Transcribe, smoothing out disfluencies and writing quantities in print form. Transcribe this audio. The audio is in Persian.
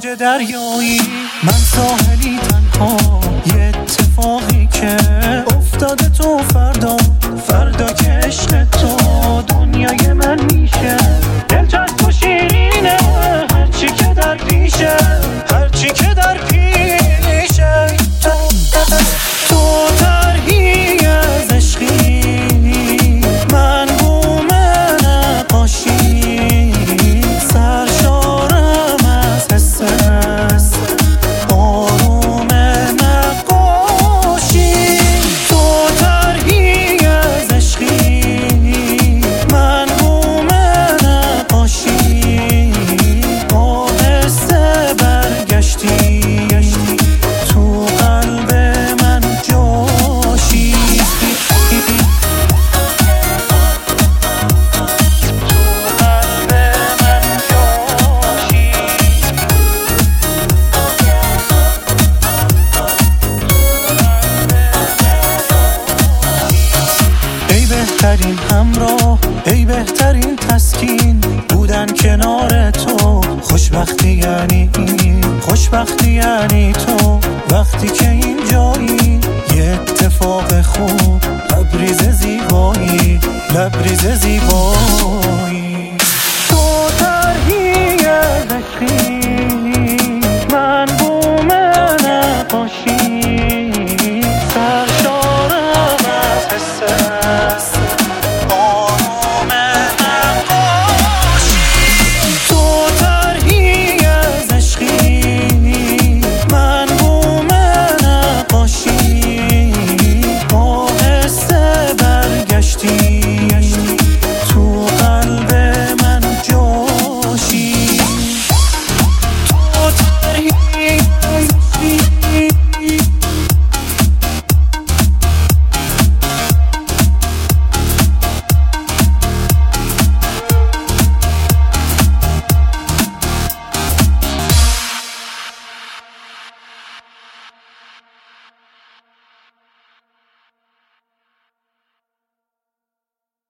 موج دریایی، من ساحلی تنها، یه اتفاقی که افتاده تو فردا که عشق تو دنیای من میشه. دل چسب و شیرینه هرچی که در پیشه، هرچی که در پیشه. تو طرحی از عشقی، من بوم نقاشی، سرشارم از حس آروم نقاشی. تو طرحی از عشقی، من بوم نقاشی، آهسته برگشتی تو قلب من جاشی. ای بهترین همراه، ای بهترین تسکین، بودن کنار تو خوشبختی یعنی این، خوشبختی یعنی تو. وقتی که اینجایی یه اتفاق خوب، لبریز زیبایی، لبریز زیبایی.